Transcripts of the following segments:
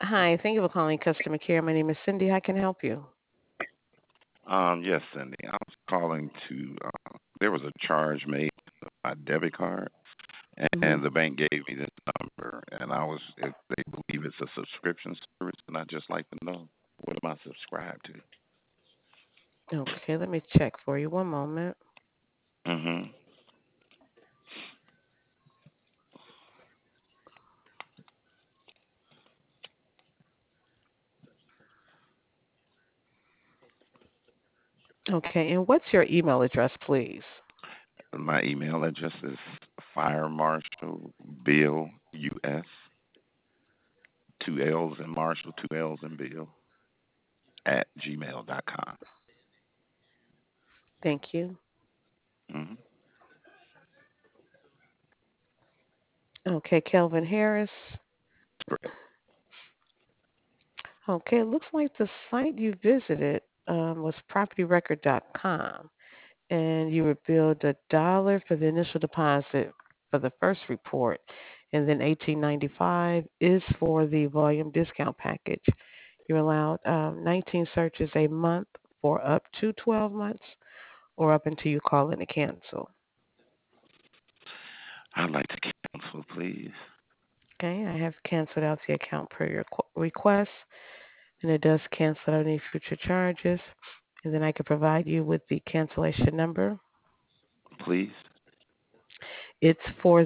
Hi, thank you for calling customer care. My name is Cindy. How can I help you? Yes, Cindy. I was calling to. There was a charge made on my debit card, Hmm. and the bank gave me this number, and I was. If they believe it's a subscription service, and I'd just like to know what am I subscribed to. Okay, let me check for you. One moment. Mhm. Okay, and what's your email address, please? My email address is Fire Marshal Bill US. Two L's in Marshall, two L's in Bill at gmail.com. Thank you. Mhm. Okay, Kelvin Harris. Correct. Okay, it looks like the site you visited was propertyrecord.com, and you were billed $1 for the initial deposit for the first report, and then 18.95 is for the volume discount package. You're allowed 19 searches a month for up to 12 months or up until you call in to cancel. I'd like to cancel, please. Okay, I have canceled out the account per your request, and it does cancel out any future charges. And then I can provide you with the cancellation number. Please. It's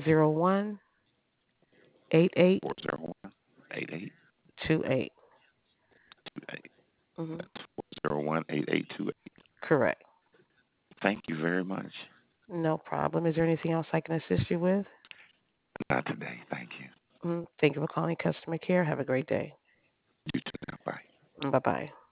401-8828. 401-8828. Mm-hmm. That's 401-8828. Correct. Thank you very much. No problem. Is there anything else I can assist you with? Not today. Thank you. Thank you for calling customer care. Have a great day. You too now. Bye. Bye bye.